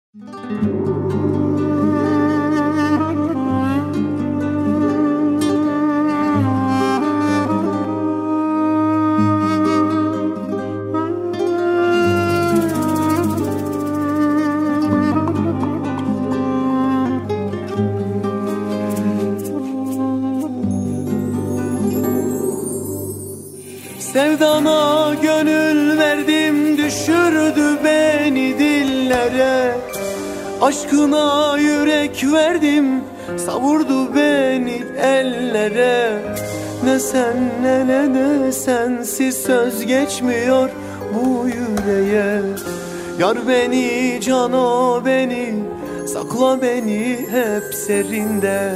Sevdana gönül verdim, düşürdü beni dillere. Aşkına yürek verdim, savurdu beni ellere. Ne senle ne de sensiz söz geçmiyor bu yüreğe. Yar beni, can o beni, sakla beni hep serinde.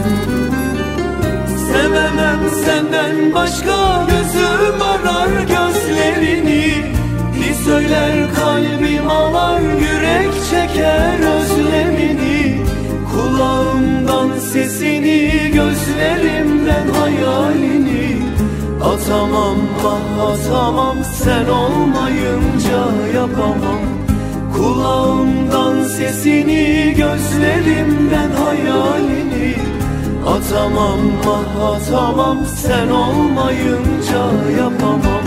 Sevemem senden başka, gözüm arar gözlerini. Bir söyler kalbim ağlar, yürek çeker özlemini. Kulağımdan sesini, gözlerimden hayalini. Atamam atamam, sen olmayınca yapamam. Kulağımdan sesini, gözlerimden hayalini. Atamam atamam, sen olmayınca yapamam.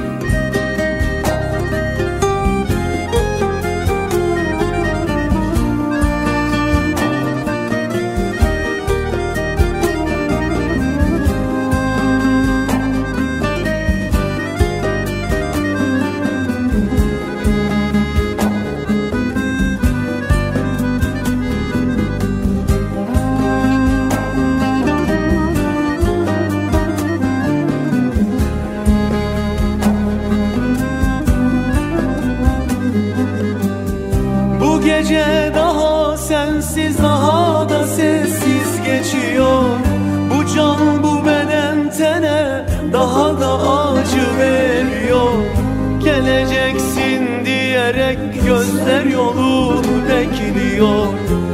Gece daha sensiz, daha da sessiz geçiyor. Bu can, bu beden tene daha da acı veriyor. Geleceksin diyerek gözler yolu bekliyor.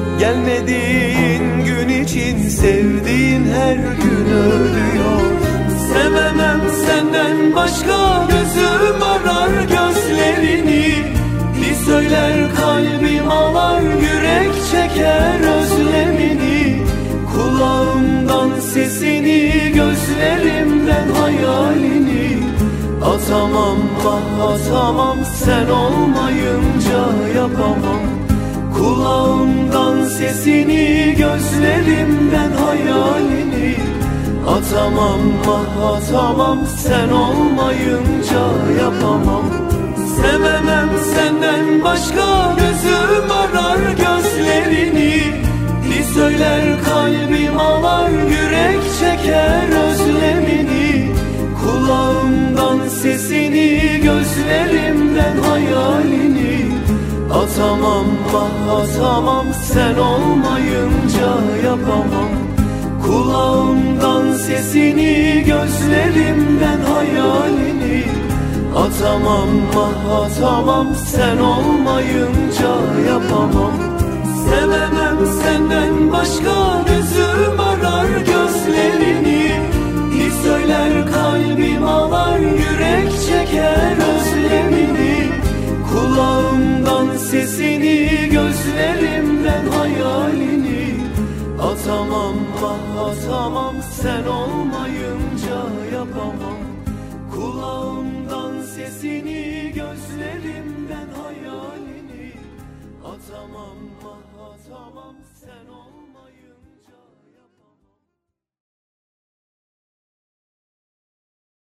Gelmediğin gün için sevdiğin her gün ölüyor. Sevemem senden başka, gözüm arar gözlerini. Bir söyler kalbim ağlar, yürek çeker özlemini. Kulağımdan sesini, gözlerimden hayalini. Atamam atamam, sen olmayınca yapamam. Kulağımdan sesini, gözlerimden hayalini. Atamam atamam, sen olmayınca yapamam. Sevemem senden başka, gözüm arar gözlerini. Bir söyler kalbim ağlar, yürek çeker özlemini. Kulağımdan sesini, gözlerimden hayalini. Atamam atamam, sen olmayınca yapamam. Kulağımdan sesini, gözlerimden hayalini. Atamam atamam, sen olmayınca yapamam. Sevemem senden başka, gözüm arar gözlerini. Bir söyler kalbim ağlar, yürek çeker özlemini. Kulağımdan sesini, gözlerimden hayalini. Atamam atamam, sen olmayınca yapamam. Kulağımdan sesini, gözlerimden hayalini. Atamam